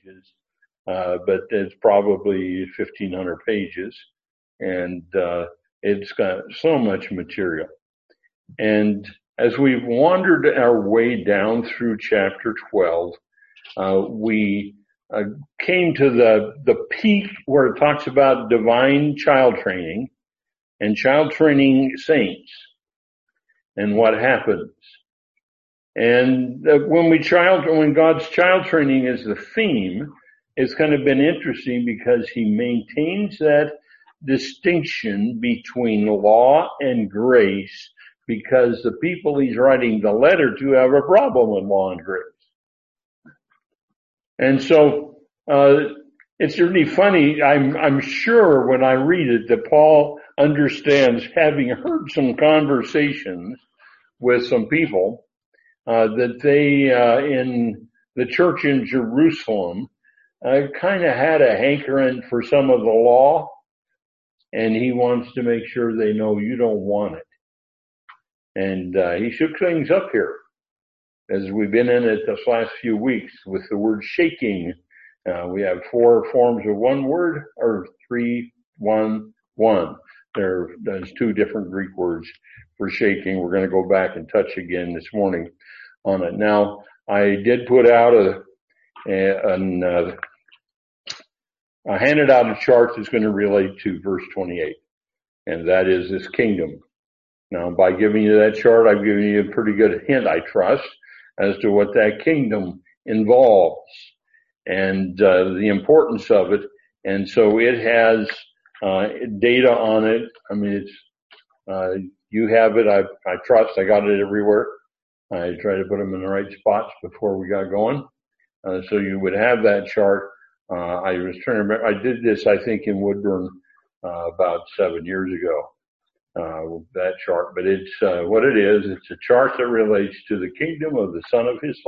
pages, but it's probably 1,500 pages, and it's got so much material. And as we've wandered our way down through chapter 12, we came to the peak where it talks about divine child training and child training saints and what happens. And when God's child training is the theme, it's kind of been interesting because he maintains that distinction between law and grace, because the people he's writing the letter to have a problem with law and grace. And so it's really funny. I'm sure when I read it that Paul understands, having heard some conversations with some people, that they in the church in Jerusalem kind of had a hankering for some of the law, and he wants to make sure they know you don't want it. And he shook things up here, as we've been in it this last few weeks with the word shaking. We have 4 forms of one word, or 3, 1, 1. There's 2 different Greek words for shaking. We're going to go back and touch again this morning on it. Now, I did put out I handed out a chart that's going to relate to verse 28, and that is this kingdom. Now, by giving you that chart, I've given you a pretty good hint, I trust, as to what that kingdom involves and the importance of it. And so it has data on it. I mean, it's you have it. I trust. I got it everywhere. I try to put them in the right spots before we got going. So you would have that chart. I was trying to remember. I did this, I think, in Woodburn about 7 years ago. That chart, but it's what it is. It's a chart that relates to the kingdom of the Son of His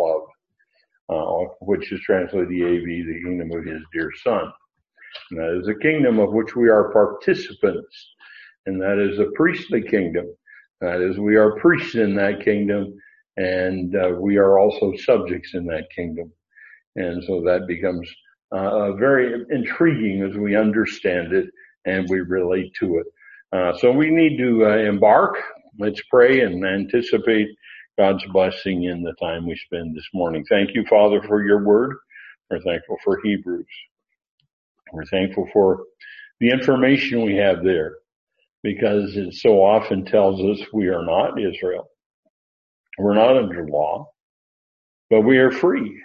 love, which is translated EAV, the kingdom of His dear Son. And that is a kingdom of which we are participants, and that is a priestly kingdom. That is, we are priests in that kingdom, and we are also subjects in that kingdom. And so that becomes very intriguing as we understand it and we relate to it. So we need to embark. Let's pray and anticipate God's blessing in the time we spend this morning. Thank you, Father, for your word. We're thankful for Hebrews. We're thankful for the information we have there, because it so often tells us we are not Israel. We're not under law, but we are free.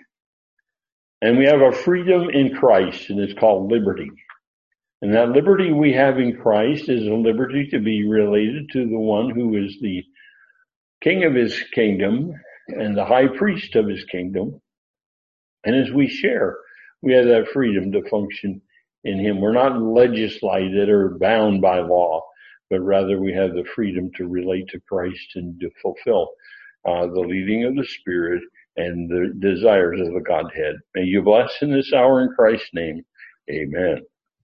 And we have a freedom in Christ, and it's called liberty. And that liberty we have in Christ is a liberty to be related to the one who is the king of his kingdom and the high priest of his kingdom. And as we share, we have that freedom to function in him. We're not legislated or bound by law, but rather we have the freedom to relate to Christ and to fulfill the leading of the Spirit and the desires of the Godhead. May you bless in this hour in Christ's name. Amen.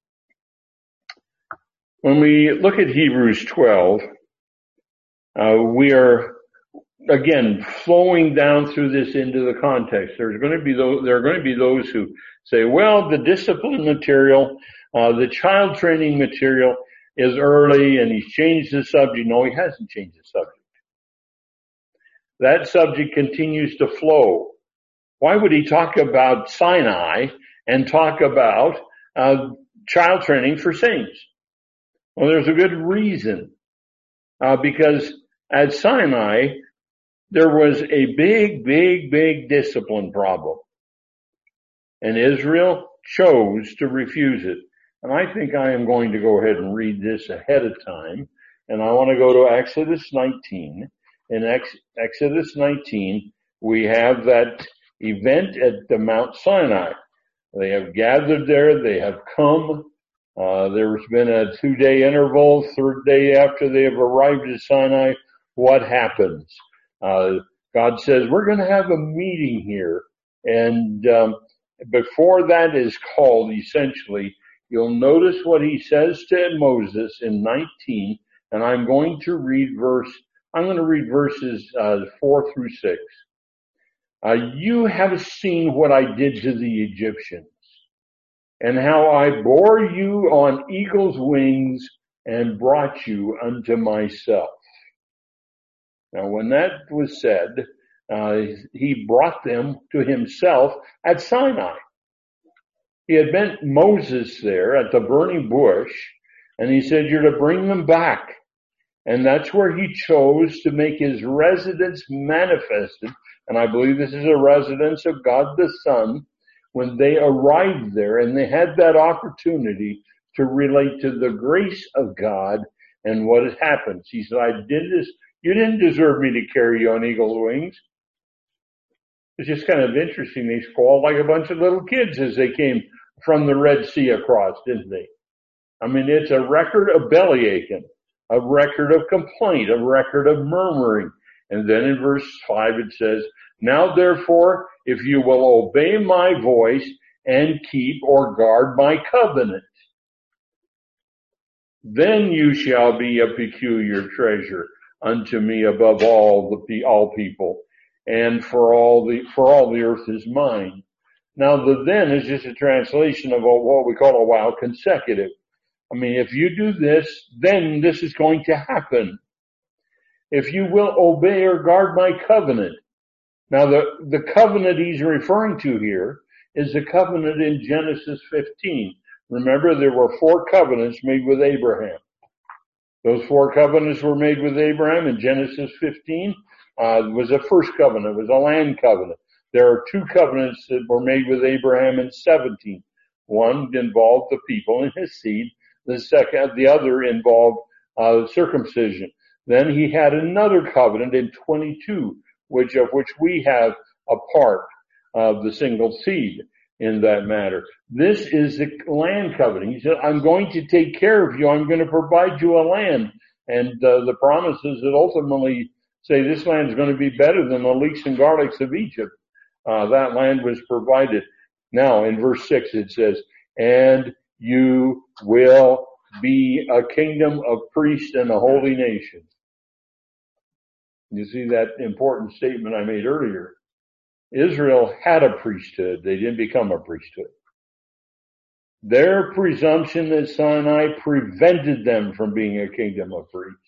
When we look at Hebrews 12, we are again flowing down through this into the context. There are going to be those who say, well, the discipline material, the child training material is early and he's changed the subject. No, he hasn't changed the subject. That subject continues to flow. Why would he talk about Sinai and talk about child training for saints? Well, there's a good reason. Because at Sinai, there was a big discipline problem. And Israel chose to refuse it. And I think I am going to go ahead and read this ahead of time. And I want to go to Exodus 19. In Exodus 19, we have that event at the Mount Sinai. They have gathered there. They have come. There's been a 2-day interval. Third day after they have arrived at Sinai, what happens? God says, we're going to have a meeting here. And before that is called, essentially, you'll notice what he says to Moses in 19. And I'm going to read verses 4 through 6. You have seen what I did to the Egyptians. and how I bore you on eagle's wings and brought you unto myself. Now, when that was said, he brought them to himself at Sinai. He had met Moses there at the burning bush, and he said, you're to bring them back. And that's where he chose to make his residence manifested. And I believe this is a residence of God the Son. When they arrived there and they had that opportunity to relate to the grace of God and what had happened. He said, I did this. You didn't deserve me to carry you on eagle's wings. It's just kind of interesting. They squalled like a bunch of little kids as they came from the Red Sea across, didn't they? I mean, it's a record of belly aching, a record of complaint, a record of murmuring. And then in verse 5 it says, now therefore, if you will obey my voice and keep or guard my covenant, then you shall be a peculiar treasure unto me above all people, and for all the earth is mine. Now the then is just a translation of what we call a while consecutive. I mean, if you do this, then this is going to happen. If you will obey or guard my covenant. Now the covenant he's referring to here is the covenant in Genesis 15. Remember, there were 4 covenants made with Abraham. Those 4 covenants were made with Abraham in Genesis 15. Was a first covenant. It was a land covenant. There are 2 covenants that were made with Abraham in 17. One involved the people and his seed. The other involved circumcision. Then he had another covenant in 22, which we have a part of the single seed in that matter. This is the land covenant. He said, I'm going to take care of you. I'm going to provide you a land. And the promises that ultimately say this land is going to be better than the leeks and garlics of Egypt. That land was provided. Now, in verse 6 it says, and you will be a kingdom of priests and a holy nation. You see that important statement I made earlier. Israel had a priesthood. They didn't become a priesthood. Their presumption at Sinai prevented them from being a kingdom of priests.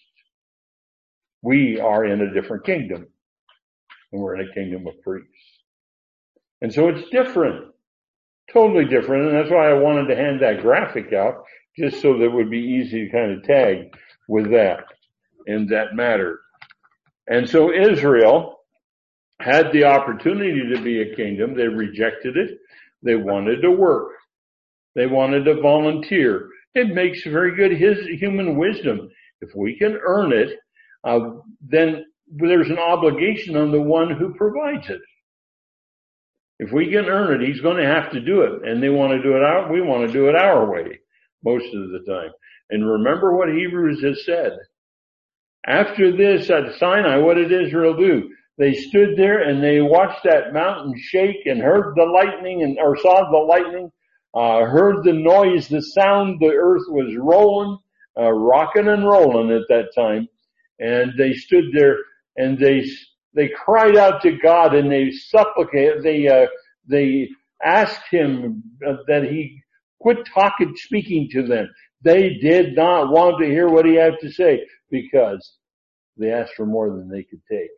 We are in a different kingdom, and we're in a kingdom of priests. And so it's different, totally different, and that's why I wanted to hand that graphic out, just so that it would be easy to kind of tag with that in that matter. And so Israel had the opportunity to be a kingdom. They rejected it. They wanted to work. They wanted to volunteer. It makes very good human wisdom. If we can earn it, then there's an obligation on the one who provides it. If we can earn it, he's going to have to do it. And they want to do it we want to do it our way most of the time. And remember what Hebrews has said. After this at Sinai, what did Israel do? They stood there and they watched that mountain shake and heard the lightning or saw the lightning, heard the noise, the sound, the earth was rolling, rocking and rolling at that time. And they stood there and they cried out to God and they supplicated, they asked him that he quit speaking to them. They did not want to hear what he had to say because they asked for more than they could take.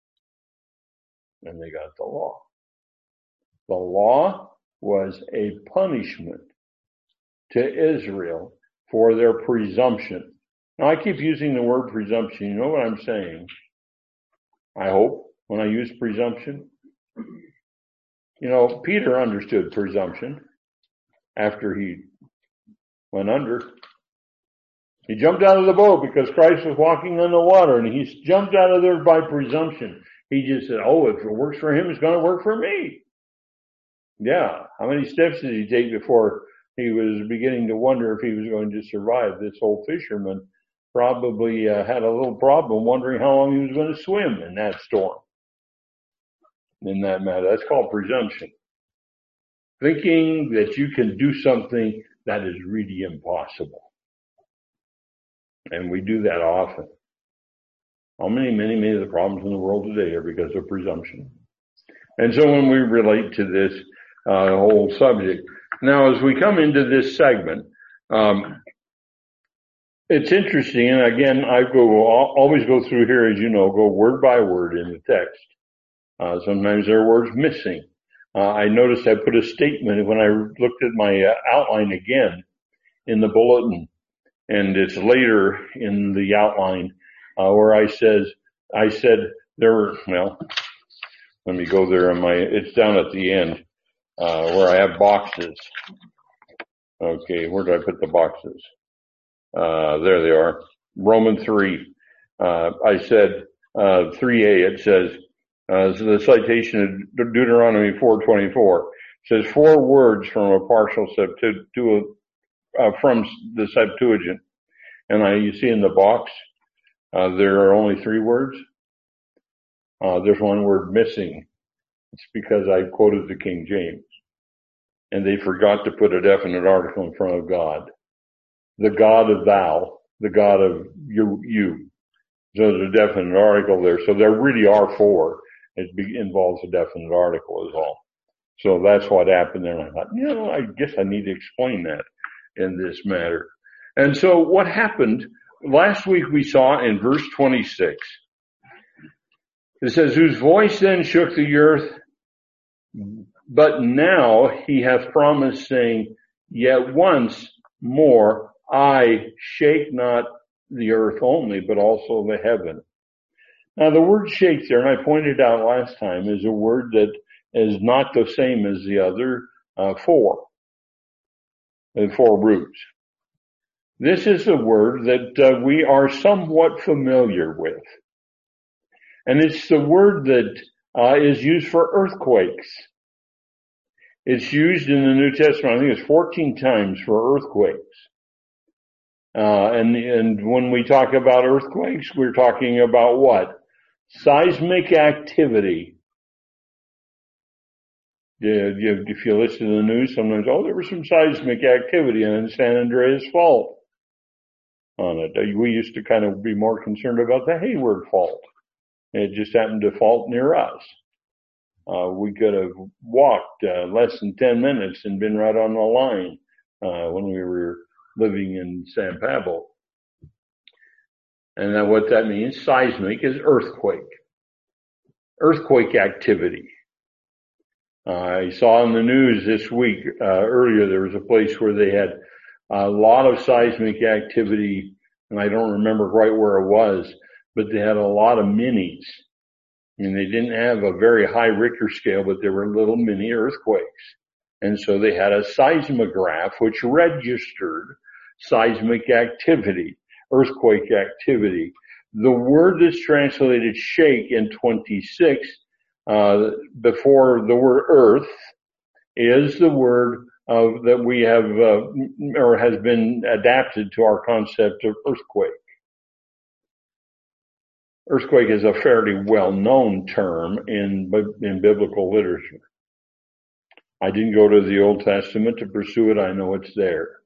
And they got the law. The law was a punishment to Israel for their presumption. Now I keep using the word presumption. You know what I'm saying? I hope when I use presumption. You know, Peter understood presumption after he went under. He jumped out of the boat because Christ was walking on the water, and he jumped out of there by presumption. He just said, oh, if it works for him, it's going to work for me. Yeah. How many steps did he take before he was beginning to wonder if he was going to survive? This old fisherman probably had a little problem wondering how long he was going to swim in that storm. In that matter, that's called presumption. Thinking that you can do something that is really impossible. And we do that often. How many of the problems in the world today are because of presumption. And so when we relate to this whole subject, Now, as we come into this segment, it's interesting, and again, I always go through here, as you know, go word by word in the text. Sometimes there are words missing. I noticed I put a statement when I looked at my outline again in the bulletin, and it's later in the outline where I said there were, well, let me go there it's down at the end where I have boxes. Okay, where did I put the boxes? There they are. Romans 3. I said 3a. It says the citation of Deuteronomy 4:24 says 4 words from a partial from the Septuagint, and you see in the box there are only 3 words. There's 1 word missing. It's because I quoted the King James, and they forgot to put a definite article in front of God. The God of thou, the God of you. So there's a definite article there. So there really are 4. It involves a definite article is all. So that's what happened there. And I thought, I guess I need to explain that in this matter. And so what happened last week we saw in verse 26, it says, whose voice then shook the earth, but now he hath promised, saying, yet once more I shake not the earth only, but also the heaven. Now the word shake there, and I pointed out last time, is a word that is not the same as the other 4 roots. This is a word that we are somewhat familiar with. And it's the word that is used for earthquakes. It's used in the New Testament, I think it's 14 times for earthquakes. And when we talk about earthquakes, we're talking about what? Seismic activity. If you listen to the news, sometimes, there was some seismic activity on San Andreas Fault on it. We used to kind of be more concerned about the Hayward Fault. It just happened to fault near us. We could have walked less than 10 minutes and been right on the line when we were living in San Pablo. And then what that means, seismic, is earthquake. Earthquake activity. I saw in the news this week, earlier, there was a place where they had a lot of seismic activity, and I don't remember quite where it was, but they had a lot of minis. And they didn't have a very high Richter scale, but they were little mini earthquakes. And so they had a seismograph which registered seismic activity, earthquake activity. The word that's translated shake in 26, before the word earth, is the word that we have, or has been adapted to our concept of earthquake. Earthquake is a fairly well-known term in biblical literature. I didn't go to the Old Testament to pursue it. I know it's there.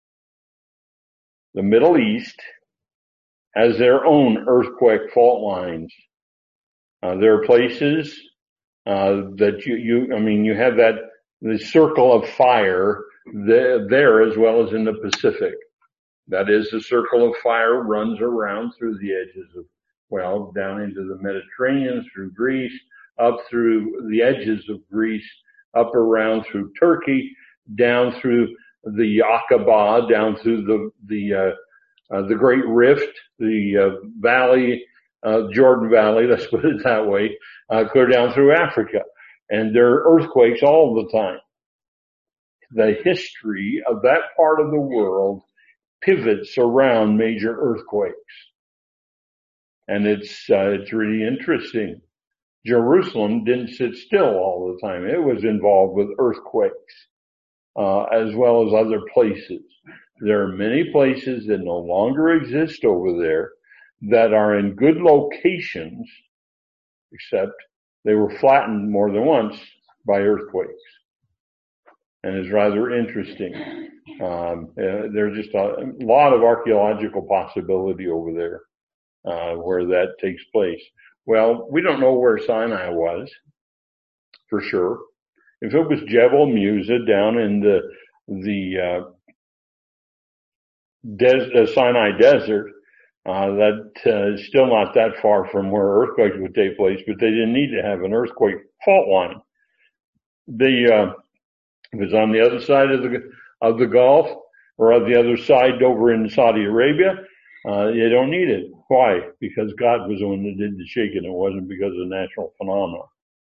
The Middle East has their own earthquake fault lines. There are places that you have the circle of fire there as well as in the Pacific. That is, the circle of fire runs around through the edges of, down into the Mediterranean, through Greece, up through the edges of Greece, up around through Turkey, down through the Aqaba, down through the Great Rift, the valley, Jordan Valley, let's put it that way, clear down through Africa. And there are earthquakes all the time. The history of that part of the world pivots around major earthquakes. And it's really interesting. Jerusalem didn't sit still all the time. It was involved with earthquakes, as well as other places. There are many places that no longer exist over there that are in good locations, except they were flattened more than once by earthquakes. And it's rather interesting. There's just a lot of archaeological possibility over there, where that takes place. Well, we don't know where Sinai was, for sure. If it was Jebel Musa down in the Sinai Desert. That is still not that far from where earthquakes would take place, but they didn't need to have an earthquake fault line. If it's on the other side of the Gulf or on the other side over in Saudi Arabia, you don't need it. Why? Because God was the one that did the shaking. It wasn't because of natural phenomena.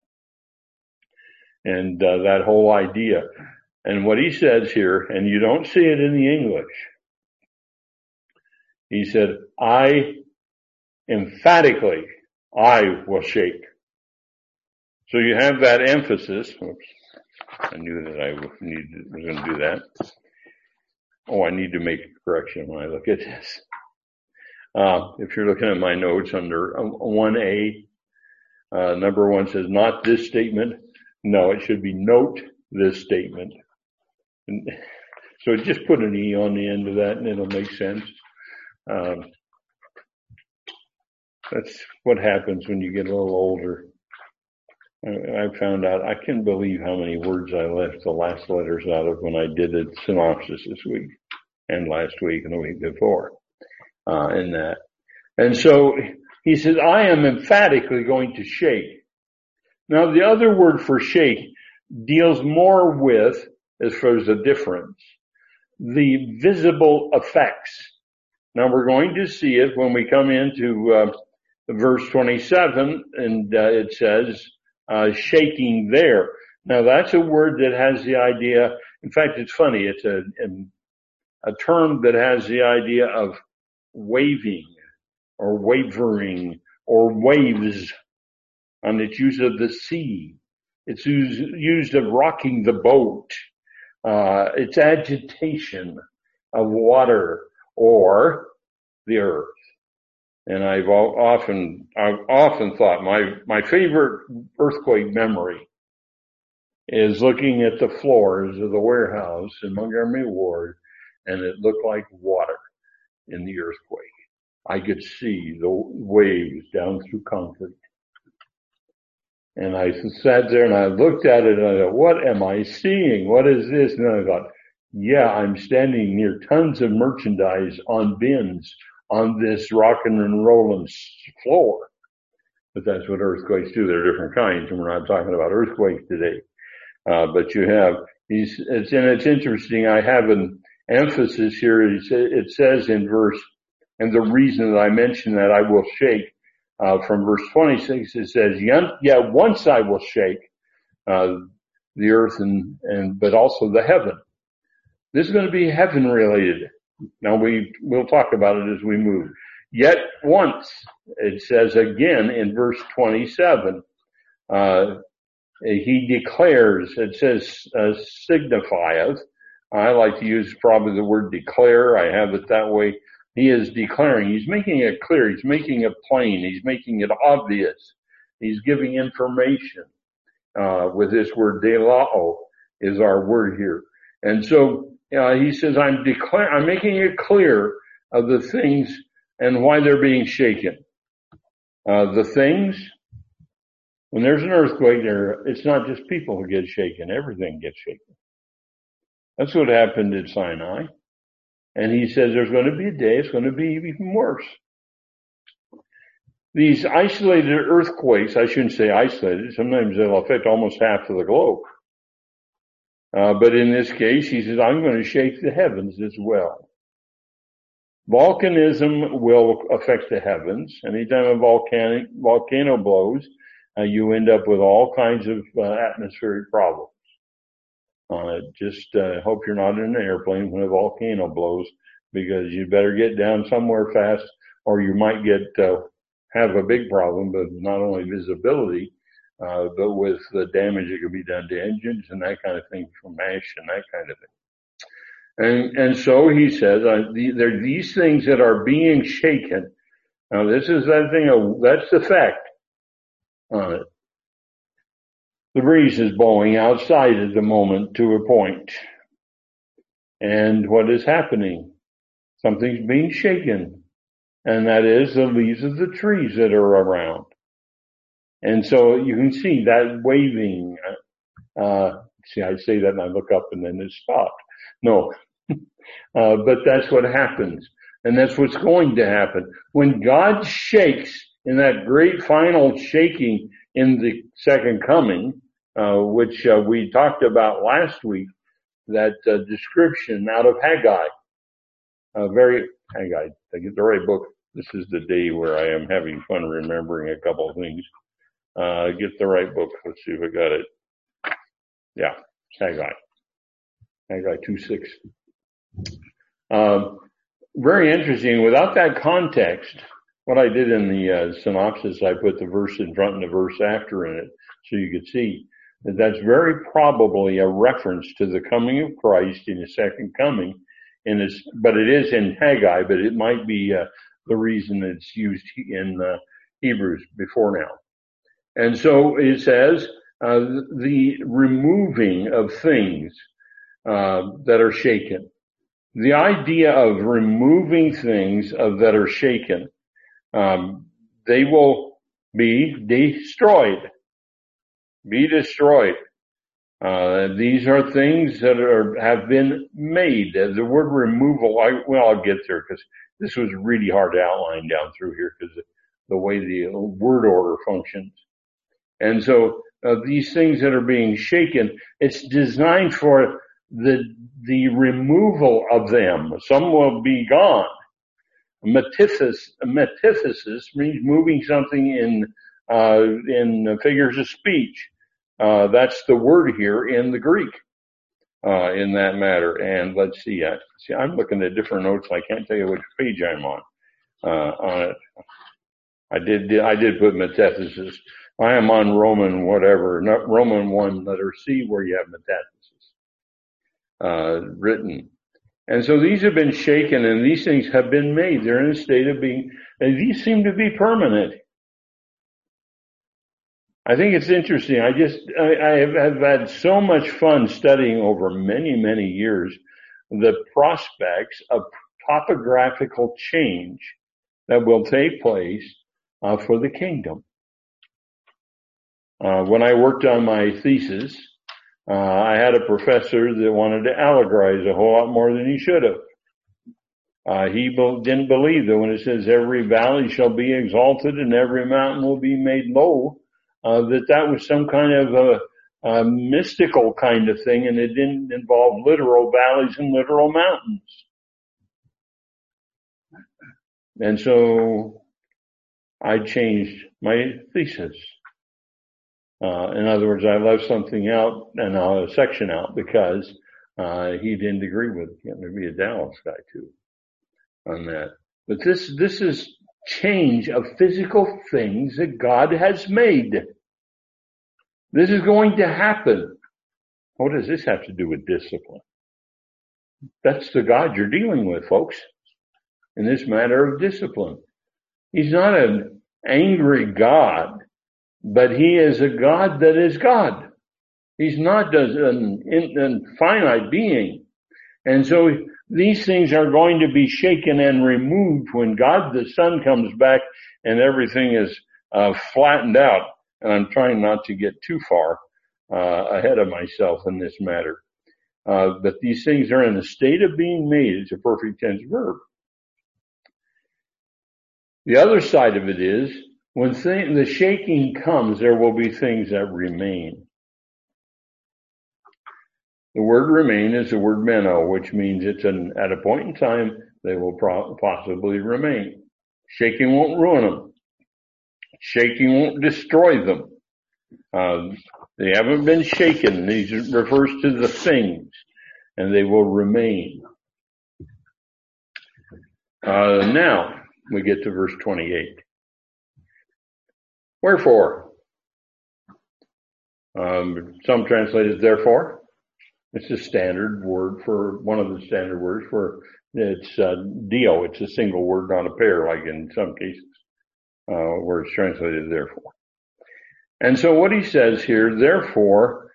And that whole idea. And what he says here, and you don't see it in the English, he said, I will shake. So you have that emphasis. Oops, I knew that I was going to do that. Oh, I need to make a correction when I look at this. If you're looking at my notes under 1A, number 1 says, not this statement. No, it should be note this statement. And so just put an E on the end of that and it'll make sense. That's what happens when you get a little older. I found out, I can't believe how many words I left the last letters out of when I did a synopsis this week and last week and the week before, in that. And so he says, I am emphatically going to shake. Now the other word for shake deals more with, as far as the difference, the visible effects. Now we're going to see it when we come into verse 27, and it says shaking there. Now that's a word that has the idea, in fact it's funny, it's a term that has the idea of waving or wavering or waves, and its use of the sea. It's used of rocking the boat. It's agitation of water or the earth. And I've often thought my favorite earthquake memory is looking at the floors of the warehouse in Montgomery Ward, and it looked like water in the earthquake. I could see the waves down through concrete. And I sat there and I looked at it and I thought, what am I seeing? What is this? And I thought, yeah, I'm standing near tons of merchandise on bins on this rockin' and rollin' floor. But that's what earthquakes do. There are different kinds, and we're not talking about earthquakes today. But you have these, it's interesting. I have an emphasis here. It says in verse, and the reason that I mentioned that I will shake, from verse 26, it says, yeah, once I will shake, the earth but also the heaven. This is going to be heaven related. Now we'll talk about it as we move. Yet once, it says again in verse 27, he declares, it says, signifieth. I like to use probably the word declare. I have it that way. He is declaring. He's making it clear. He's making it plain. He's making it obvious. He's giving information. With this word delao is our word here. And so, he says, I'm making it clear of the things and why they're being shaken. The things, when there's an earthquake there, it's not just people who get shaken. Everything gets shaken. That's what happened at Sinai. And he says there's going to be a day it's going to be even worse. These isolated earthquakes, I shouldn't say isolated, sometimes they'll affect almost half of the globe. But in this case, he says, I'm going to shake the heavens as well. Volcanism will affect the heavens. Anytime a volcano blows, you end up with all kinds of atmospheric problems. Just hope you're not in an airplane when a volcano blows, because you better get down somewhere fast, or you might have a big problem, but not only visibility, but with the damage that could be done to engines and that kind of thing from ash and that kind of thing. And so he says, there are these things that are being shaken. Now this is that thing, that's the fact on it. The breeze is blowing outside at the moment to a point. And what is happening? Something's being shaken. And that is the leaves of the trees that are around. And so you can see that waving. See, I say that and I look up and then it stopped. No. But that's what happens. And that's what's going to happen. When God shakes in that great final shaking in the second coming, which we talked about last week, that description out of Haggai, Haggai, I get the right book. This is the day where I am having fun remembering a couple of things. Get the right book. Let's see if I got it. Yeah, Haggai 2:6. Very interesting. Without that context, what I did in the synopsis, I put the verse in front and the verse after in it, so you could see that that's very probably a reference to the coming of Christ in His second coming. But it is in Haggai, but it might be the reason it's used in Hebrews before now. And so it says the removing of things that are shaken. The idea of removing things that are shaken, they will be destroyed. Be destroyed. These are things that have been made. The word removal, I'll get there because this was really hard to outline down through here because the way the word order functions. And so these things that are being shaken, it's designed for the removal of them. Some will be gone. Metathesis means moving something in figures of speech. That's the word here in the Greek, in that matter. And let's see, I'm looking at different notes. I can't tell you which page I'm on it. I did put metathesis. I am on Roman whatever, not Roman 1 letter C where you have metathesis, written. And so these have been shaken and these things have been made. They're in a state of being, and these seem to be permanent. I think it's interesting. I have had so much fun studying over many, many years the prospects of topographical change that will take place for the kingdom. When I worked on my thesis, I had a professor that wanted to allegorize a whole lot more than he should have. He didn't believe that when it says every valley shall be exalted and every mountain will be made low, that was some kind of a mystical kind of thing, and it didn't involve literal valleys and literal mountains. And so I changed my thesis. In other words, I left something out and a section out because he didn't agree with it. Maybe a Dallas guy too on that. But this is change of physical things that God has made. This is going to happen. What does this have to do with discipline? That's the God you're dealing with, folks, in this matter of discipline. He's not an angry God, but He is a God that is God. He's not an infinite being. And so these things are going to be shaken and removed when God the Son comes back and everything is flattened out. And I'm trying not to get too far ahead of myself in this matter. But these things are in a state of being made. It's a perfect tense verb. The other side of it is, when the shaking comes, there will be things that remain. The word remain is the word meno, which means it's at a point in time, they will possibly remain. Shaking won't ruin them. Shaking won't destroy them. They haven't been shaken. These refers to the things, and they will remain. Now, we get to verse 28. Wherefore? Some translated therefore. It's a standard word for, one of the standard words for, it's dio. It's a single word, not a pair, like in some cases, where it's translated therefore. And so what he says here, therefore,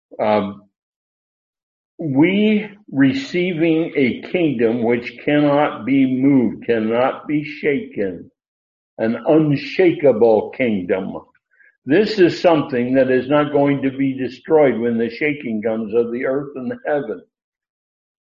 we receiving a kingdom which cannot be moved, cannot be shaken, an unshakable kingdom. This is something that is not going to be destroyed when the shaking comes of the earth and the heaven.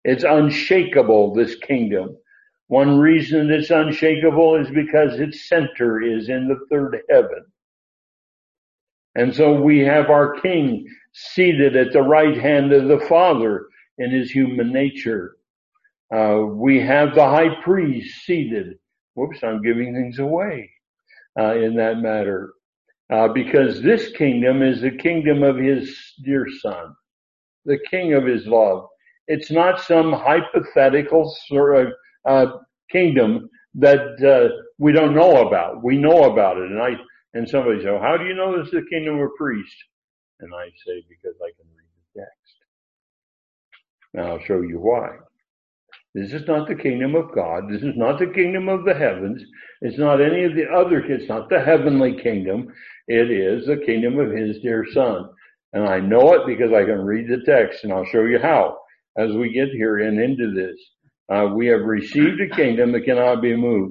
It's unshakable, this kingdom. One reason it's unshakable is because its center is in the third heaven. And so we have our King seated at the right hand of the Father in his human nature. We have the high priest seated. Whoops, I'm giving things away in that matter. Because this kingdom is the kingdom of his dear Son, the King of his love. It's not some hypothetical sort of kingdom that we don't know about. We know about it. And somebody says, how do you know this is the kingdom of priests? And I say, because I can read the text. Now I'll show you why. This is not the kingdom of God. This is not the kingdom of the heavens. It's not any of the other, it's not the heavenly kingdom. It is the kingdom of his dear Son. And I know it because I can read the text, and I'll show you how. As we get here and into this, we have received a kingdom that cannot be moved.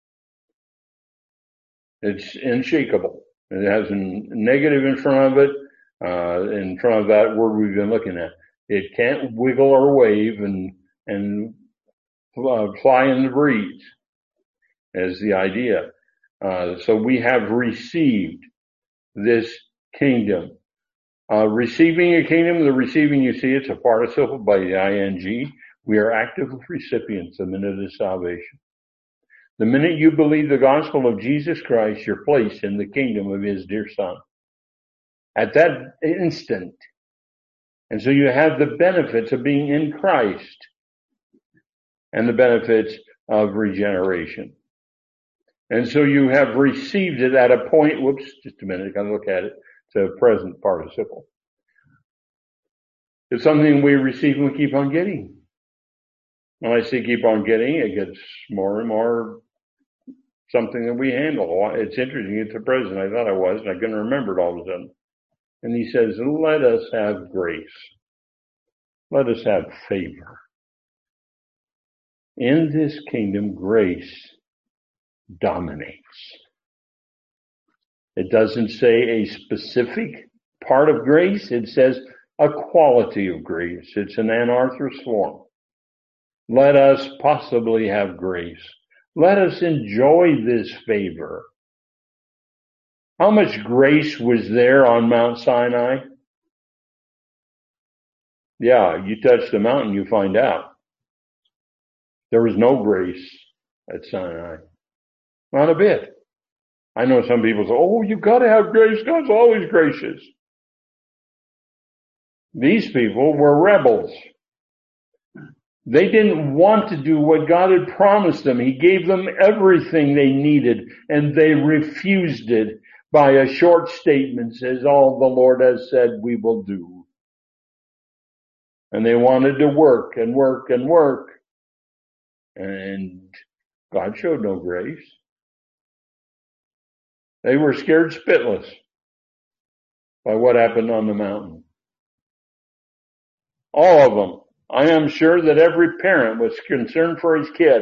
It's unshakable. It has a negative in front of it, in front of that word we've been looking at. It can't wiggle or wave and fly in the breeze, is the idea. So we have received this kingdom. Receiving a kingdom, the receiving, you see, it's a participle by the ing. We are active recipients the minute of salvation. The minute you believe the gospel of Jesus Christ, you're placed in the kingdom of his dear Son. At that instant. And so you have the benefits of being in Christ and the benefits of regeneration. And so you have received it at a point, whoops, just a minute, I gotta look at it. It's a present participle. It's something we receive and we keep on getting. When I say keep on getting, it gets more and more something that we handle. It's interesting, it's a present. I thought I was, and I couldn't remember it all of a sudden. And he says, let us have grace. Let us have favor. In this kingdom, grace dominates. It doesn't say a specific part of grace. It says a quality of grace. It's an anarthrous form. Let us possibly have grace. Let us enjoy this favor. How much grace was there on Mount Sinai? Yeah, you touch the mountain, you find out. There was no grace at Sinai. Not a bit. I know some people say, oh, you've got to have grace. God's always gracious. These people were rebels. They didn't want to do what God had promised them. He gave them everything they needed, and they refused it by a short statement, says, all the Lord has said we will do. And they wanted to work and work and work. And God showed no grace. They were scared spitless by what happened on the mountain. All of them. I am sure that every parent was concerned for his kid.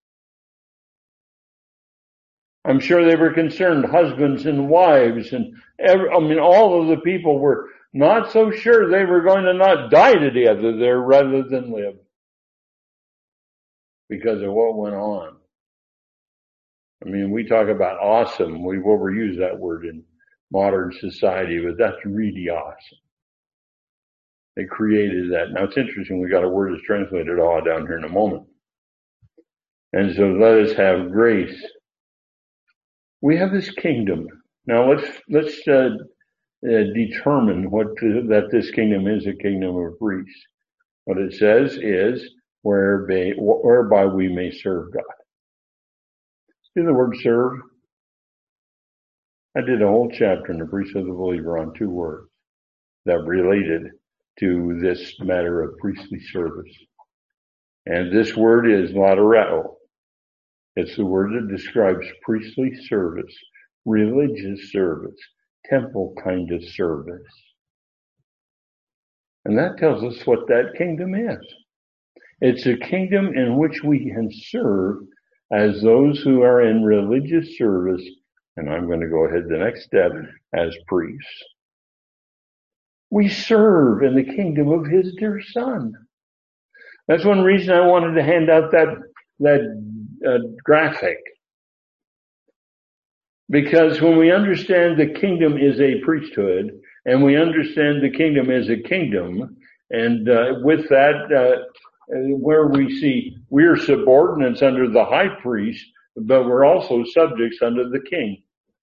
I'm sure they were concerned, husbands and wives, and all of the people were not so sure they were going to not die together there rather than live because of what went on. I mean, we talk about awesome. We've overused that word in modern society, but that's really awesome. They created that. Now it's interesting, we got a word that's translated awe down here in a moment. And so let us have grace. We have this kingdom. Now let's determine that this kingdom is a kingdom of priests. What it says is whereby we may serve God. See the word serve? I did a whole chapter in the Priesthood of the Believer on 2 words that related to this matter of priestly service. And this word is latereo. It's the word that describes priestly service, religious service, temple kind of service. And that tells us what that kingdom is. It's a kingdom in which we can serve as those who are in religious service, and I'm going to go ahead to the next step, as priests. We serve in the kingdom of his dear Son. That's one reason I wanted to hand out that graphic. Because when we understand the kingdom is a priesthood, and we understand the kingdom is a kingdom, and with that, where we see we're subordinates under the high priest, but we're also subjects under the king.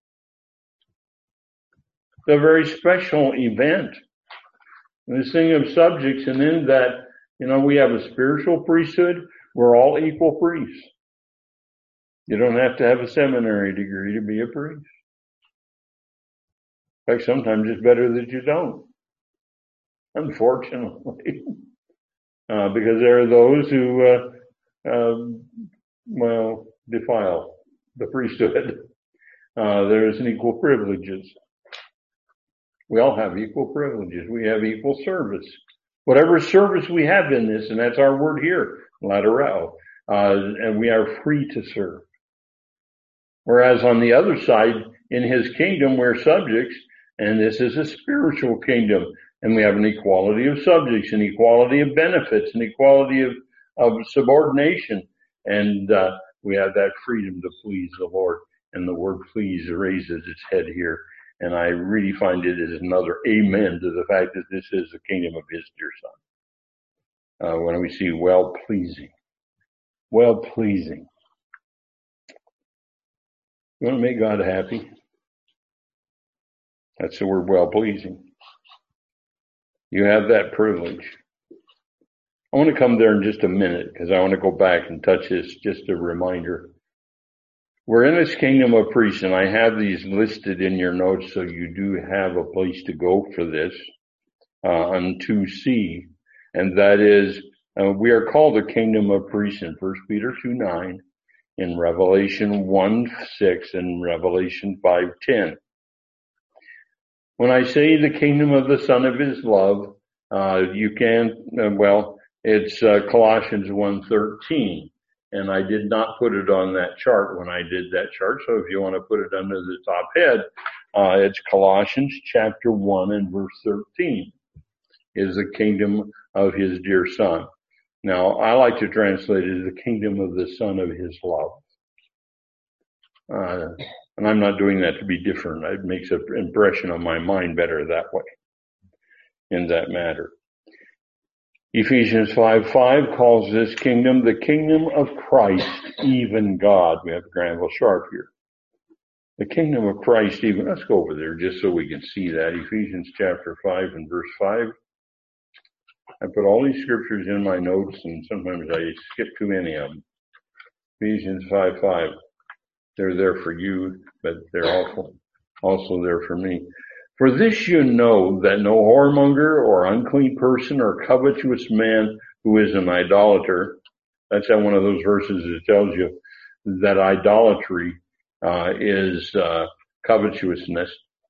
It's a very special event. This thing of subjects, and in that, we have a spiritual priesthood. We're all equal priests. You don't have to have a seminary degree to be a priest. In fact, sometimes it's better that you don't, unfortunately. Because there are those who, defile the priesthood. There isn't equal privileges. We all have equal privileges. We have equal service. Whatever service we have in this, and that's our word here, lateral, and we are free to serve. Whereas on the other side, in his kingdom, we're subjects, and this is a spiritual kingdom, and we have an equality of subjects, an equality of benefits, an equality of subordination, and we have that freedom to please the Lord. And the word please raises its head here. And I really find it is another amen to the fact that this is the kingdom of his dear son. When we see well-pleasing. Well-pleasing. You want to make God happy? That's the word well-pleasing. You have that privilege. I want to come there in just a minute because I want to go back and touch this, just a reminder. We're in this kingdom of priests, and I have these listed in your notes, so you do have a place to go for this, on 2C, and that is, we are called the kingdom of priests in 1 Peter 2:9, in Revelation 1:6, and Revelation 5:10. When I say the kingdom of the Son of His love, you can, it's Colossians 1:13. And I did not put it on that chart when I did that chart. So if you want to put it under the top head, it's Colossians chapter 1 and verse 13 is the kingdom of his dear son. Now, I like to translate it as the kingdom of the Son of his love. And I'm not doing that to be different. It makes an impression on my mind better that way, in that matter. Ephesians 5:5 calls this kingdom the kingdom of Christ, even God. We have Granville Sharp here. The kingdom of Christ, even. Let's go over there just so we can see that. Ephesians chapter 5 and verse 5. I put all these scriptures in my notes, and sometimes I skip too many of them. Ephesians 5:5. They're there for you, but they're also there for me. For this you know, that no whoremonger or unclean person or covetous man who is an idolater, that's one of those verses that tells you that idolatry is covetousness,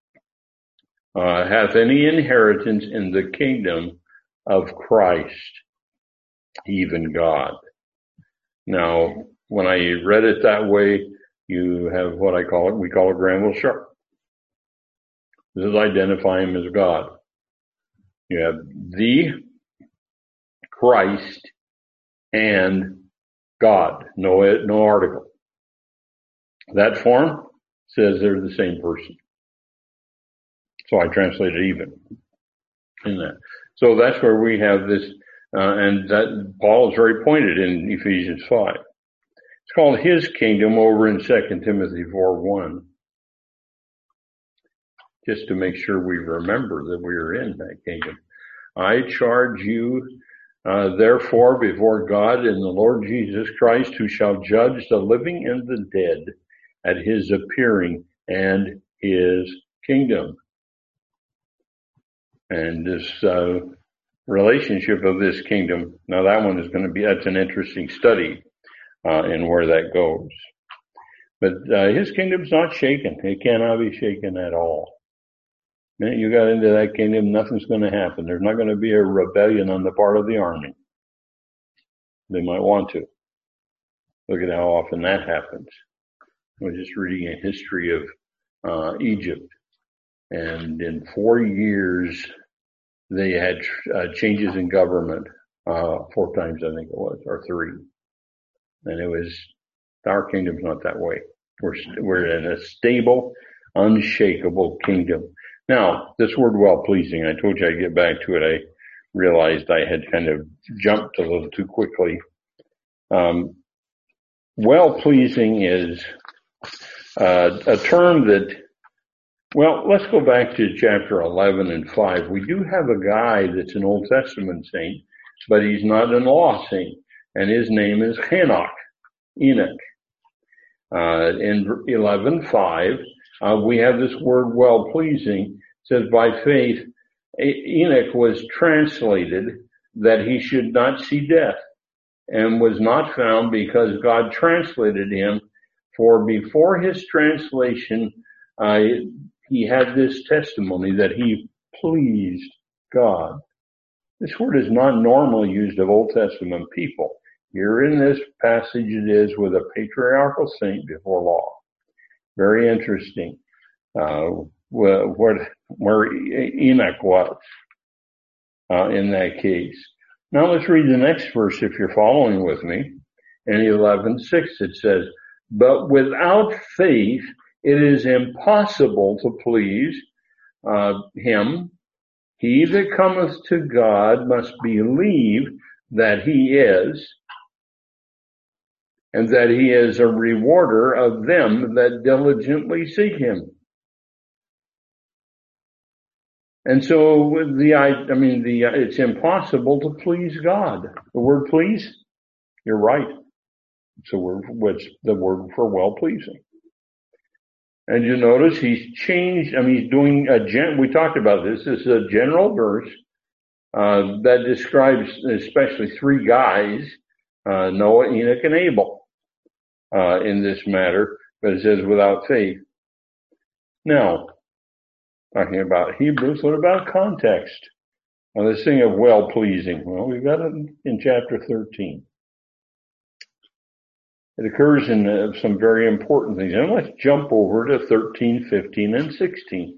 hath any inheritance in the kingdom of Christ, even God. Now, when I read it that way, you have what we call a Granville Sharp. This is identify him as God. You have the Christ and God. No article. That form says they're the same person. So I translated even in that. So that's where we have this, and that Paul is very pointed in Ephesians 5. It's called his kingdom over in 2 Timothy 4:1. Just to make sure we remember that we are in that kingdom. I charge you, therefore, before God and the Lord Jesus Christ, who shall judge the living and the dead at his appearing and his kingdom. And this relationship of this kingdom, now that one is going to be, that's an interesting study in where that goes. But his kingdom's not shaken. It cannot be shaken at all. The minute you got into that kingdom, nothing's going to happen. There's not going to be a rebellion on the part of the army. They might want to. Look at how often that happens. I was just reading a history of Egypt, and in 4 years they had changes in government. 4 times I think it was, or 3. And it was, our kingdom's not that way. We're in a stable, unshakable kingdom. Now, this word well-pleasing, I told you I'd get back to it. I realized I had kind of jumped a little too quickly. Well-pleasing is a term that, well, let's go back to chapter 11 and 5. We do have a guy that's an Old Testament saint, but he's not an law saint, and his name is Enoch. In 11:5, we have this word well-pleasing. It says, by faith, Enoch was translated that he should not see death, and was not found because God translated him. For before his translation, he had this testimony that he pleased God. This word is not normally used of Old Testament people. Here in this passage it is with a patriarchal saint before law. Very interesting. Where Enoch was in that case. Now let's read the next verse if you're following with me. In 11:6 it says, but without faith it is impossible to please him. He that cometh to God must believe that he is, and that he is a rewarder of them that diligently seek him. And so it's impossible to please God. The word please, you're right. It's the word for well-pleasing. And you notice he's changed, he's doing we talked about this. This is a general verse, that describes especially 3 guys, Noah, Enoch, and Abel, in this matter, but it says without faith. Now, talking about Hebrews, what about context? Now, this thing of well-pleasing. Well, we've got it in chapter 13. It occurs in some very important things. And let's jump over to 13, 15, and 16.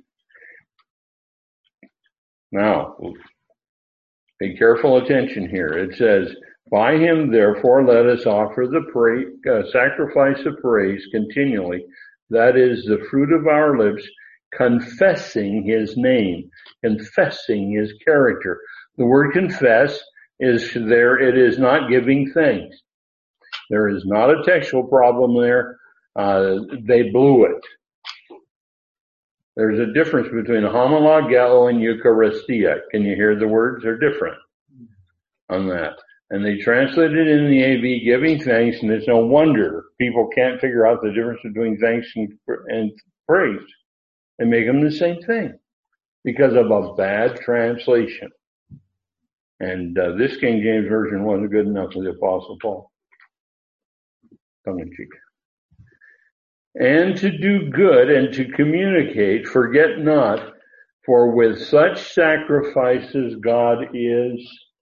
Now, pay careful attention here. It says, by him, therefore, let us offer the sacrifice of praise continually. That is the fruit of our lips, confessing his name, confessing his character. The word confess is there. It is not giving thanks. There is not a textual problem there. They blew it. There's a difference between homologeo and Eucharistia. Can you hear the words? They're different on that. And they translated in the AV giving thanks, and it's no wonder people can't figure out the difference between thanks and praise. They make them the same thing because of a bad translation. And this King James Version wasn't good enough for the Apostle Paul. Tongue in cheek. And to do good and to communicate, forget not, for with such sacrifices God is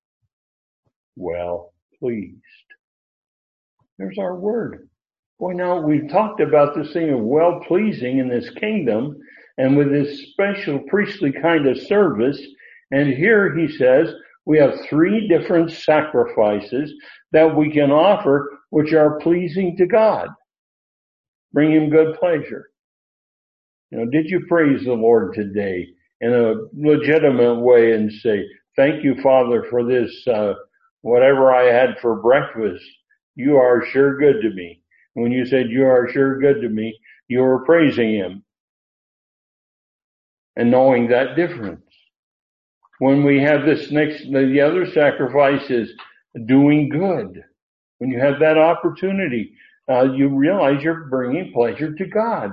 well pleased. There's our word. Boy, now we've talked about this thing of well pleasing in this kingdom and with this special priestly kind of service. And here he says we have 3 different sacrifices that we can offer which are pleasing to God. Bring him good pleasure. Did you praise the Lord today in a legitimate way and say, thank you, Father, for this, whatever I had for breakfast. You are sure good to me. When you said you are sure good to me, you were praising him and knowing that difference. When we have the other sacrifice is doing good. When you have that opportunity, you realize you're bringing pleasure to God.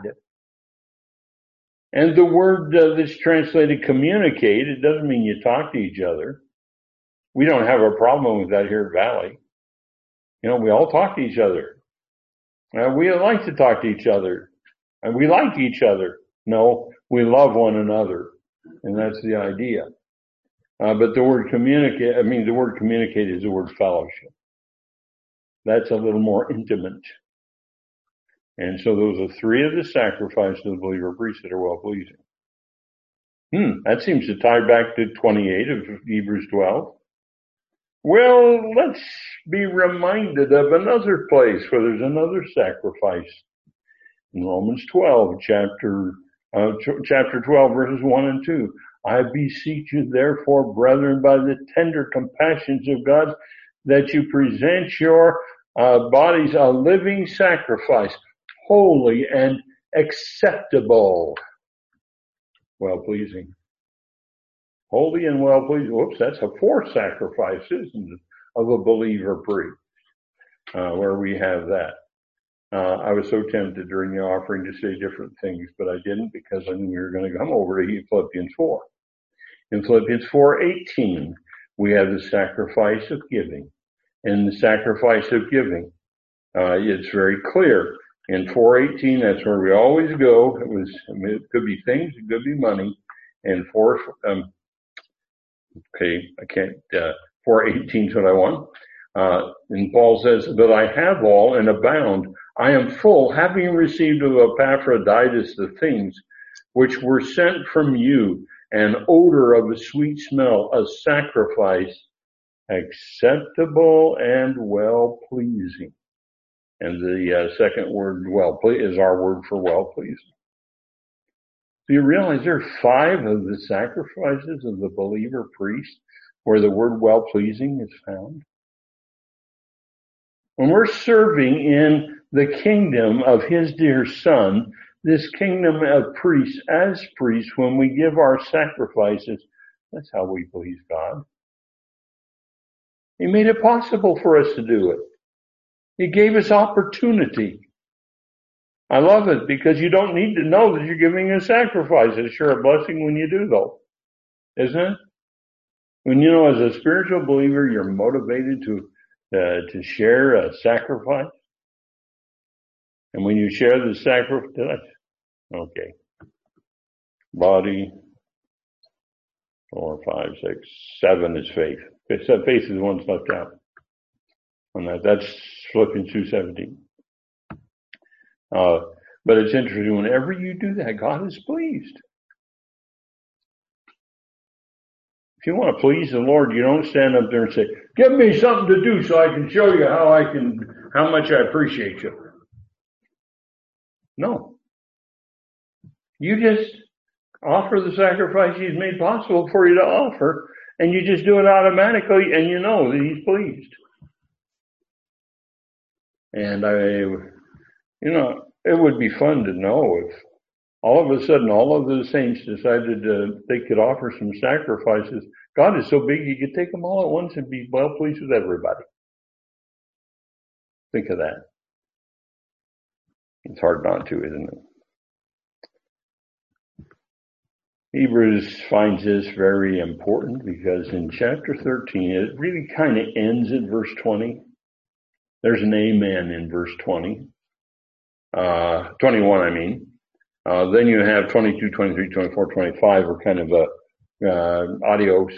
And the word that's translated communicate, it doesn't mean you talk to each other. We don't have a problem with that here at Valley. We all talk to each other. We like to talk to each other. And we like each other. No, we love one another. And that's the idea. But the word communicate is the word fellowship. That's a little more intimate. And so those are 3 of the sacrifices of the believer priest that are well pleasing. That seems to tie back to 28 of Hebrews 12. Well, let's be reminded of another place where there's another sacrifice. In Romans 12, chapter 12, verses 1 and 2. I beseech you, therefore, brethren, by the tender compassions of God, that you present your bodies a living sacrifice, holy and acceptable, well-pleasing. Holy and well-pleasing. Whoops, that's a fourth sacrifice, isn't it, of a believer priest, where we have that. I was so tempted during the offering to say different things, but I didn't because I knew we were going to come over to Philippians 4. In Philippians 4:18, we have the sacrifice of giving. In the sacrifice of giving, it's very clear. In 4:18, that's where we always go. It could be things, it could be money. And 4:18 is what I want. And Paul says, but I have all and abound. I am full, having received of Epaphroditus the things which were sent from you, an odor of a sweet smell, a sacrifice acceptable and well-pleasing. And the second word, is our word for well-pleasing. Do you realize there are 5 of the sacrifices of the believer priest where the word well-pleasing is found? When we're serving in the kingdom of his dear son, this kingdom of priests, as priests, when we give our sacrifices, that's how we please God. He made it possible for us to do it. He gave us opportunity. I love it because you don't need to know that you're giving a sacrifice. It's sure a blessing when you do, though, isn't it? When you know, as a spiritual believer, you're motivated to share a sacrifice. And when you share the sacrifice, okay. Body, 4, 5, 6, 7 is faith. Faith is the one that's left out. And that's Philippians 2:17. But it's interesting, whenever you do that, God is pleased. If you want to please the Lord, you don't stand up there and say, give me something to do so I can show you how much I appreciate you. No. You just offer the sacrifice he's made possible for you to offer, and you just do it automatically, and you know that he's pleased. And it would be fun to know if all of a sudden all of the saints decided they could offer some sacrifices. God is so big, he could take them all at once and be well pleased with everybody. Think of that. It's hard not to, isn't it? Hebrews finds this very important because in chapter 13, it really kind of ends at verse 20. There's an amen in verse 21, I mean. Then you have 22, 23, 24, 25 are kind of adios,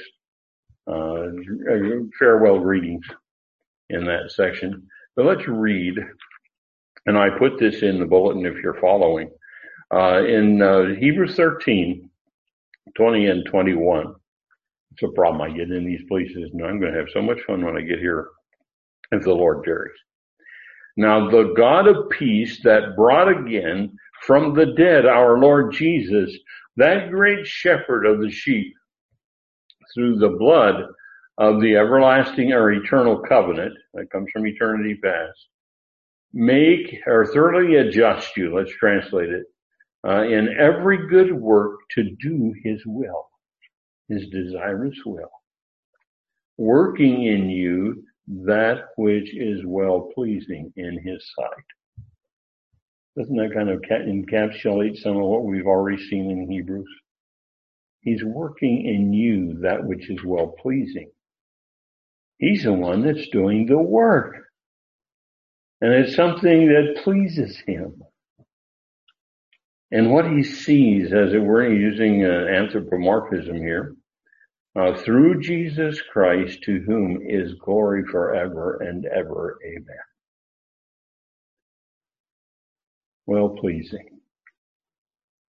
farewell greetings in that section. But let's read, and I put this in the bulletin if you're following. In Hebrews 13, 20 and 21. It's a problem I get in these places, and I'm going to have so much fun when I get here if the Lord tarries. Now the God of peace that brought again from the dead our Lord Jesus, that great shepherd of the sheep, through the blood of the everlasting or eternal covenant that comes from eternity past, make or thoroughly adjust you, let's translate it, in every good work to do his will, his desirous will, working in you that which is well-pleasing in his sight. Doesn't that kind of encapsulate some of what we've already seen in Hebrews? He's working in you that which is well-pleasing. He's the one that's doing the work. And it's something that pleases him. And what he sees, as it were, using anthropomorphism here, through Jesus Christ, to whom is glory forever and ever. Amen. Well-pleasing.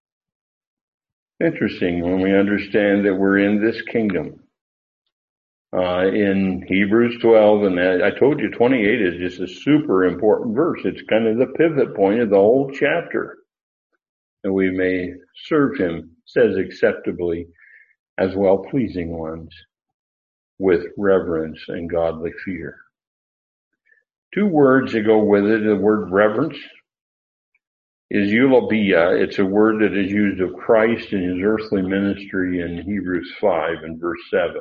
Interesting when we understand that we're in this kingdom. in Hebrews 12, and I told you 28 is just a super important verse. It's kind of the pivot point of the whole chapter. And we may serve him, says acceptably, as well-pleasing ones, with reverence and godly fear. Two words that go with it. The word reverence is eulabia. It's a word that is used of Christ in his earthly ministry in Hebrews 5 and verse 7.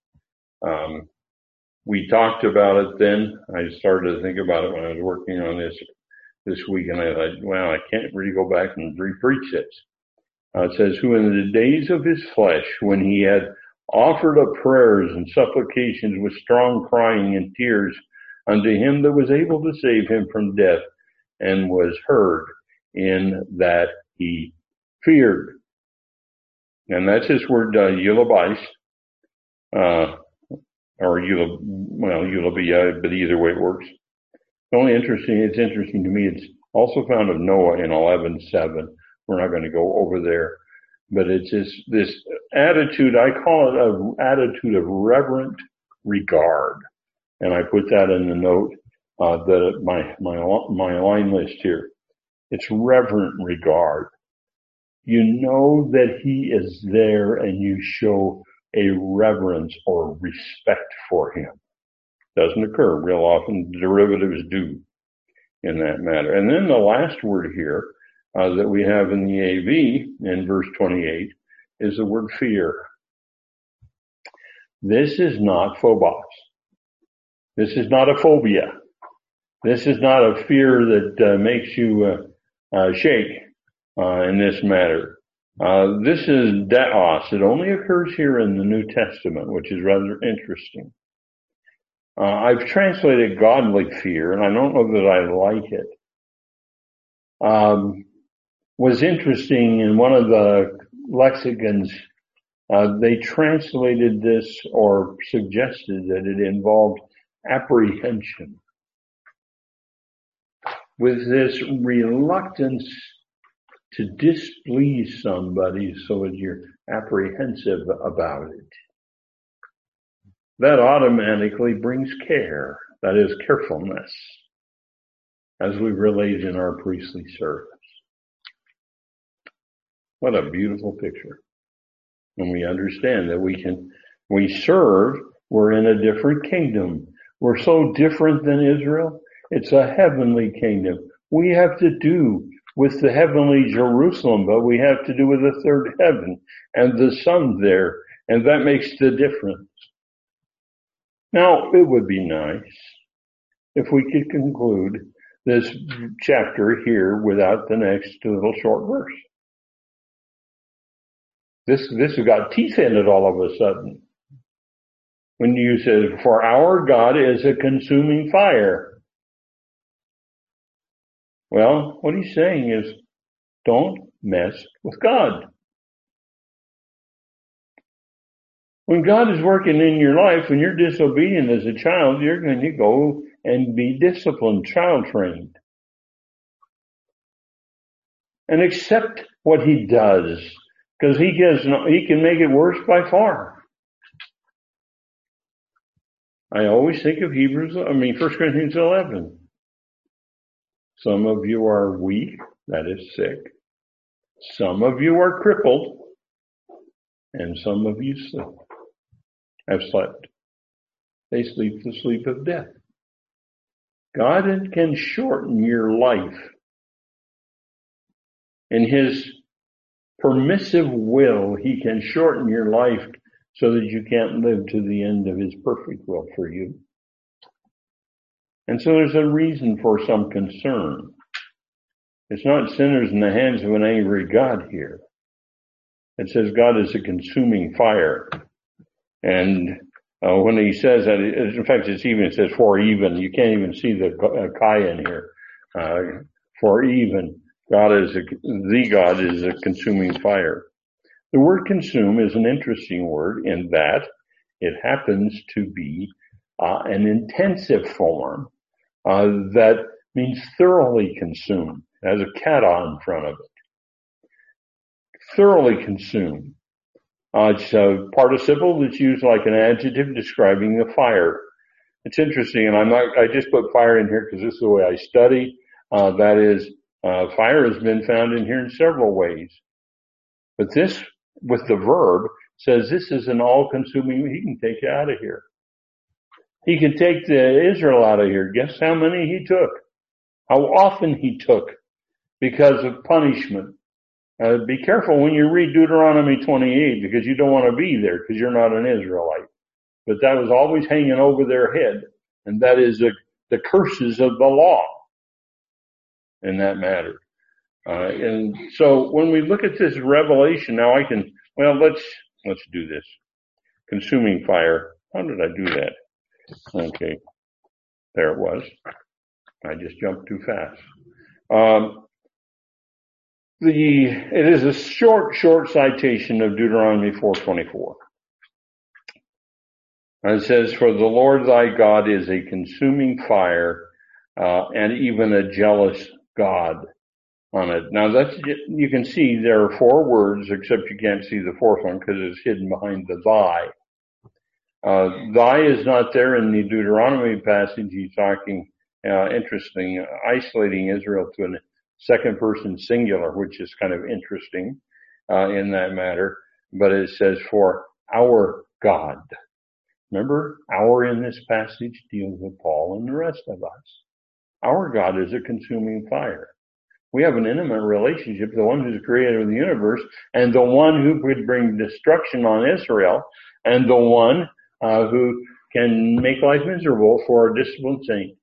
We talked about it then. I started to think about it when I was working on this week, and I thought, well, I can't really go back and re-preach this. It says, who in the days of his flesh, when he had offered up prayers and supplications with strong crying and tears unto him that was able to save him from death, and was heard in that he feared. And that's his word, eulabis, or eulabia, but either way it works. It's interesting to me, it's also found of Noah in 11:7. We're not going to go over there, but it's this attitude, I call it an attitude of reverent regard. And I put that in the note, my line list here. It's reverent regard. You know that he is there and you show a reverence or respect for him. Doesn't occur real often. Derivatives do in that matter. And then the last word here that we have in the AV in verse 28 is the word fear. This is not phobos. This is not a phobia. This is not a fear that makes you shake in this matter. This is deos. It only occurs here in the New Testament, which is rather interesting. I've translated godly fear, and I don't know that I like it. Was interesting in one of the lexicons, they translated this or suggested that it involved apprehension. With this reluctance to displease somebody so that you're apprehensive about it. That automatically brings care, that is carefulness, as we relate in our priestly service. What a beautiful picture. When we understand that we serve, we're in a different kingdom. We're so different than Israel. It's a heavenly kingdom. We have to do with the heavenly Jerusalem, but we have to do with the third heaven and the sun there, and that makes the difference. Now, it would be nice if we could conclude this chapter here without the next little short verse. This has got teeth in it all of a sudden. When you say, for our God is a consuming fire. Well, what he's saying is, don't mess with God. When God is working in your life and you're disobedient as a child, you're going to go and be disciplined, child trained. And accept what he does, because he can make it worse by far. I always think of 1 Corinthians 11. Some of you are weak, that is sick. Some of you are crippled, and some of you have slept. They sleep the sleep of death. God can shorten your life. In his permissive will, he can shorten your life so that you can't live to the end of his perfect will for you. And so there's a reason for some concern. It's not sinners in the hands of an angry God here. It says God is a consuming fire. And when he says that, in fact, it says for even. You can't even see the chi in here. For even. God is a consuming fire. The word consume is an interesting word in that it happens to be an intensive form that means thoroughly consumed. It has a kata in front of it. Thoroughly consumed. It's a participle that's used like an adjective describing the fire. It's interesting, and I just put fire in here because this is the way I study. That is, fire has been found in here in several ways. But this, with the verb, says this is an all-consuming, he can take you out of here. He can take the Israel out of here. Guess how many he took? How often he took because of punishment. Be careful when you read Deuteronomy 28 because you don't want to be there because you're not an Israelite. But that was always hanging over their head, and that is the curses of the law in that matter. And so when we look at this revelation, now let's do this. Consuming fire. How did I do that? Okay. There it was. I just jumped too fast. It is a short citation of Deuteronomy 4:24. And it says, "For the Lord thy God is a consuming fire, and even a jealous God on it." Now you can see there are 4 words, except you can't see the 4th one because it's hidden behind the thy. Thy is not there in the Deuteronomy passage. He's talking, interesting, isolating Israel to a second person singular, which is kind of interesting, in that matter. But it says, "For our God." Remember, our in this passage deals with Paul and the rest of us. Our God is a consuming fire. We have an intimate relationship, the one who's the creator of the universe, and the one who could bring destruction on Israel, and the one who can make life miserable for a disciplined saint.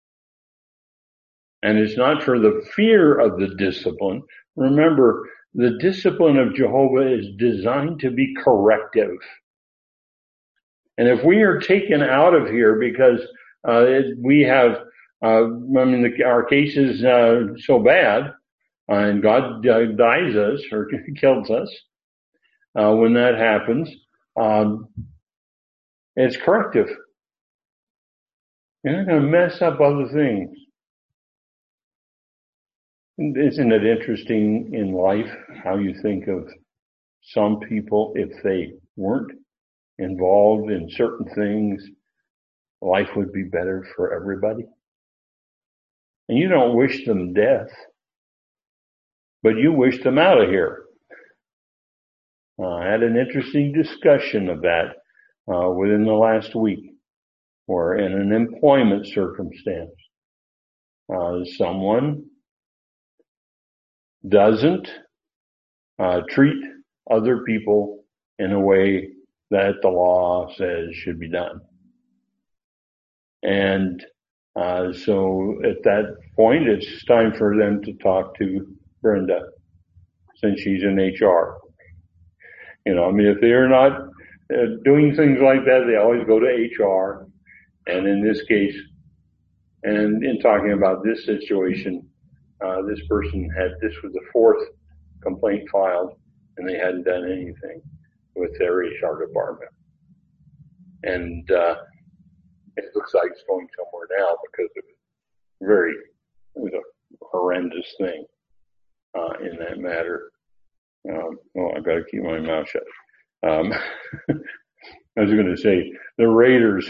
And it's not for the fear of the discipline. Remember, the discipline of Jehovah is designed to be corrective. And if we are taken out of here because we have, our case is so bad, and God dies us or kills us, when that happens, it's corrective. You're not going to mess up other things. Isn't it interesting in life how you think of some people, if they weren't involved in certain things, life would be better for everybody? And you don't wish them death, but you wish them out of here. I had an interesting discussion of that within the last week, or in an employment circumstance. Someone doesn't treat other people in a way that the law says should be done. And so at that point, it's time for them to talk to Brenda, since she's in HR. If they're not doing things like that, they always go to HR. And in this case, and in talking about this situation, this person this was the 4th complaint filed, and they hadn't done anything with their HR department. And it looks like it's going somewhere now because it was a horrendous thing in that matter. I've got to keep my mouth shut. I was going to say the Raiders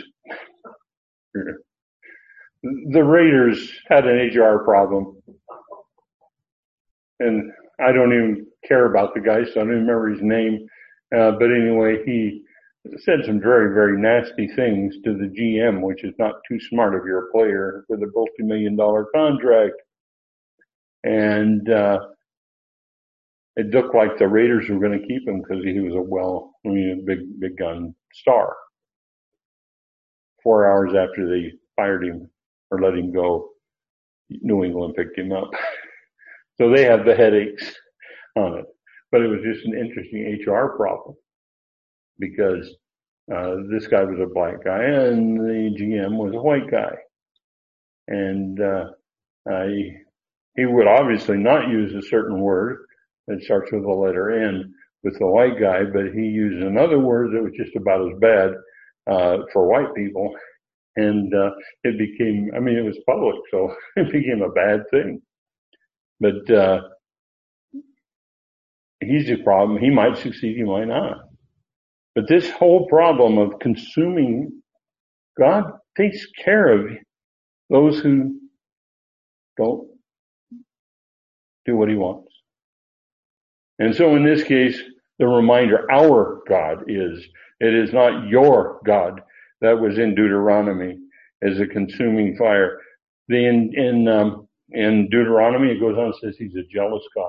had an HR problem, and I don't even care about the guy, so I don't even remember his name. But anyway, he said some very, very nasty things to the GM, which is not too smart if you're a player with a multi-million-dollar contract. And it looked like the Raiders were going to keep him because he was a big gun star. 4 hours after they fired him or let him go, New England picked him up. So they have the headaches on it. But it was just an interesting HR problem because this guy was a black guy and the GM was a white guy. And he would obviously not use a certain word that starts with the letter N with the white guy, but he used another word that was just about as bad for white people. And it became, it was public, so it became a bad thing. But he's the problem. He might succeed, he might not. But this whole problem of consuming, God takes care of those who don't do what he wants. And so in this case, the reminder, our God it is not your God. That was in Deuteronomy as a consuming fire. In Deuteronomy, it goes on and says he's a jealous God.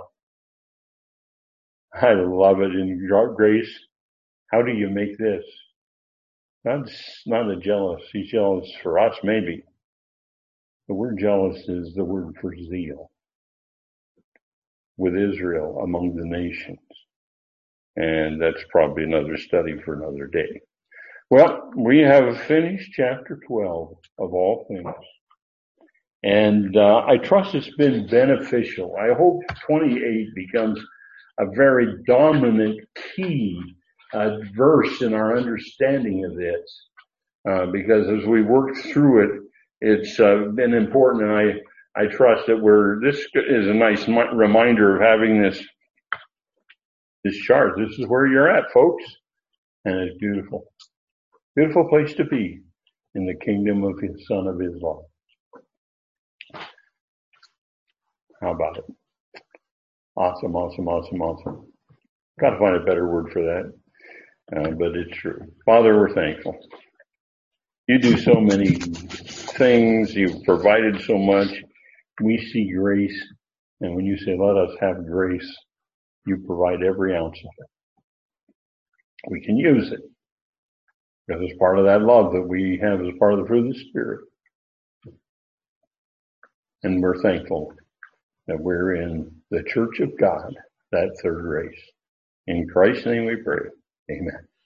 I love it in grace. How do you make this? God's not a jealous. He's jealous for us, maybe. The word jealous is the word for zeal with Israel among the nations. And that's probably another study for another day. Well, we have finished chapter 12 of all things. And I trust it's been beneficial. I hope 28 becomes a very dominant key verse in our understanding of this. Because as we work through it, it's been important, and I trust that this is a nice reminder of having this chart. This is where you're at, folks. And it's beautiful. Beautiful place to be in the kingdom of his Son of Islam. How about it? Awesome. Got to find a better word for that. But it's true. Father, we're thankful. You do so many things. You've provided so much. We see grace. And when you say, let us have grace, you provide every ounce of it. We can use it. Because it's part of that love that we have as part of the fruit of the Spirit. And we're thankful that we're in the church of God, that third race. In Christ's name we pray. Amen.